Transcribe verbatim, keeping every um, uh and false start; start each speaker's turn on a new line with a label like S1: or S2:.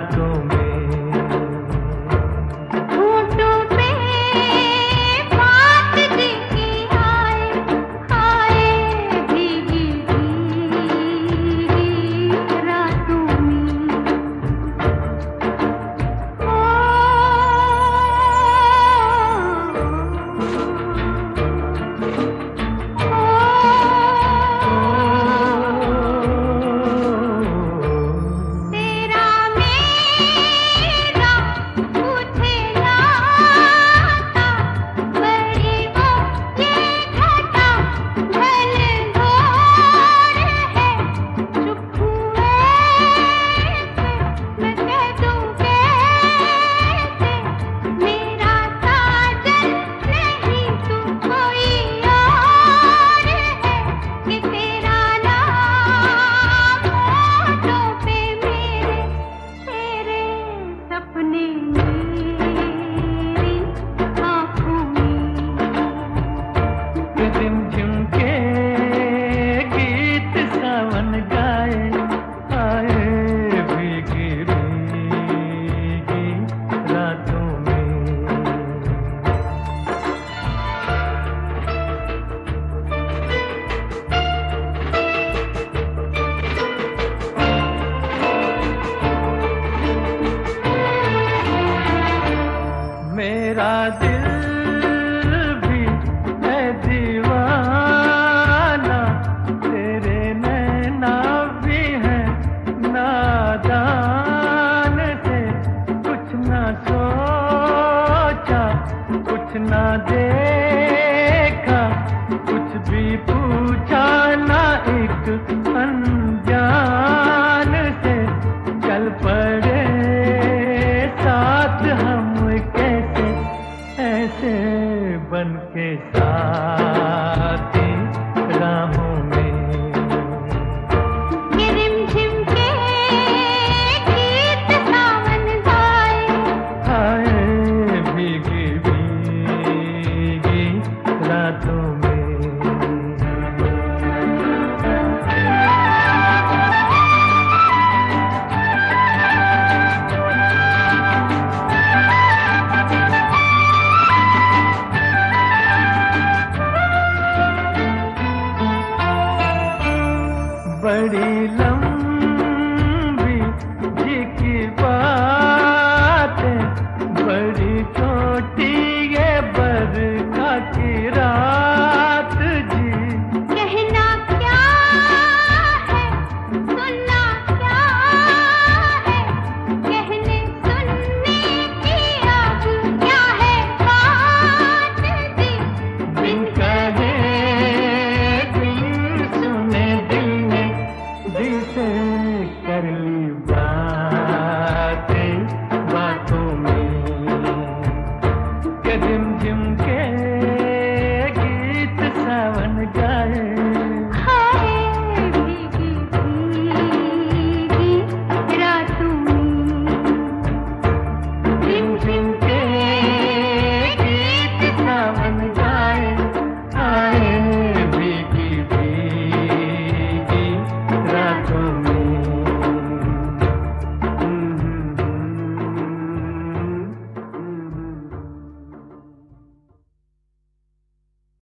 S1: रातों में। मेरा दिल भी है दीवाना, तेरे नैना भी है नादान से। कुछ ना सोचा, कुछ ना देखा, कुछ भी पूछा ना एक अनजान से। चल पड़े साथ हम ऐसे बन के साथी राहों में।
S2: ये रिमझिम के गीत सावन गाए,
S1: आए भीगी भीगी रातों में। बड़ी लंबी जी की बातें, बड़ी छोटी ये बरखा की रात जी।
S2: कहना क्या है, सुनना क्या है, कहने सुनने की अब क्या है बात जी।
S1: बिन कहे दिल सुने, दिल ने दिल से कर लिया।